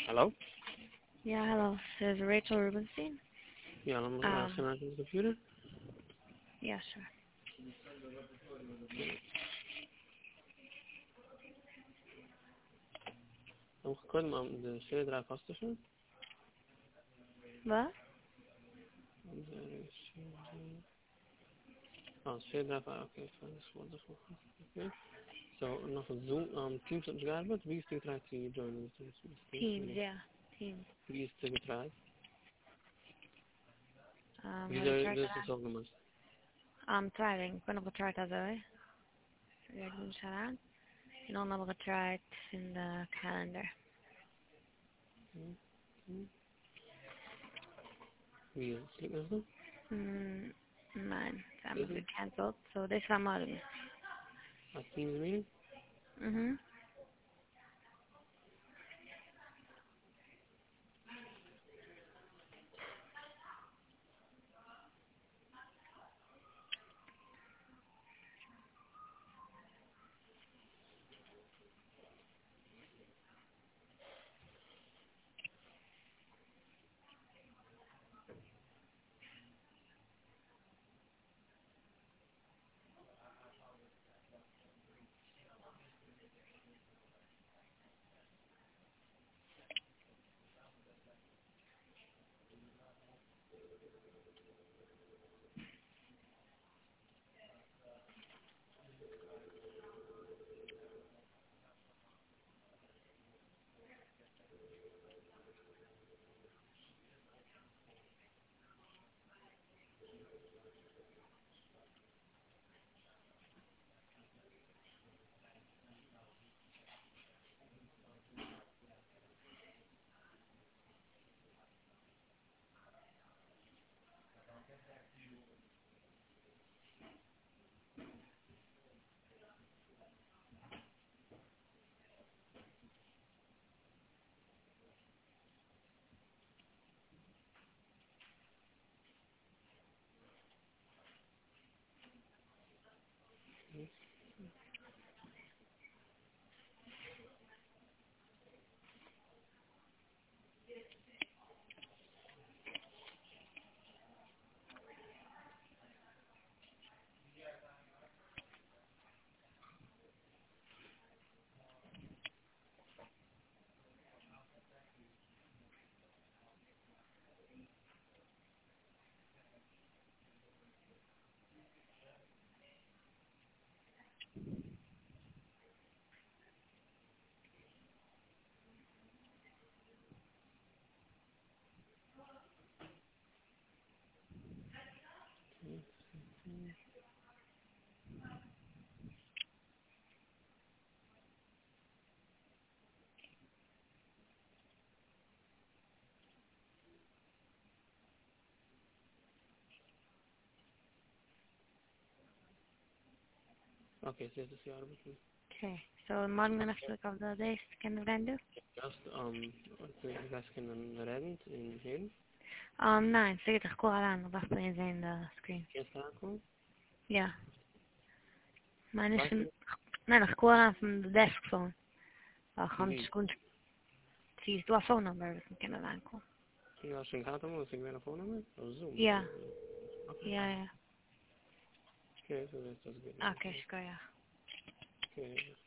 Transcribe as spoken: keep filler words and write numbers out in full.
Hello? Yeah, hello. This is Rachel Rubenstein. Yeah, I'm uh, Um, connecting to the computer. yeah, sure. I'm recording um, the Shedra Costation. What? Oh, Shedra, okay, fine, that's wonderful. Okay. So, nog een Zoom, um, Teams op gearbeitet. Wie ist getreut zu joinen? Teams, yeah. Teams. Wie ist getreut? Um, Wie heb je soll chart das eraan? so gemacht? I'm trying. Ik ben nog gechart als ooit. Ja, ik doe het eraan. En dan heb ik gechart in de calendar. Wie ist das so? Mm, nein, ze hebben Is it gecanceld. So this one morgen. a Teams meeting? Mhm. Okay, so das ist ja Arbeit. Okay. So morgen ben ik op de deze kunnen we doen? Just, um, die guys kunnen redden in heen. Um, nein, ze gaat er gewoon aan. Ik dacht in zijn de screen. Geen schakel. Ja. Maar niet Wat? van... Nee, nog gewoon aan van de desk phone. Oh, gewoon Wie? gewoon... Zie je het phone number dat ik kunnen aankomen. Ja, schon gaat hem, als ik weer een phone nummer? Of Zoom? Ja. Okay. Ja, ja. Okay, so that's, that's good. Oké, okay, ja. Okay.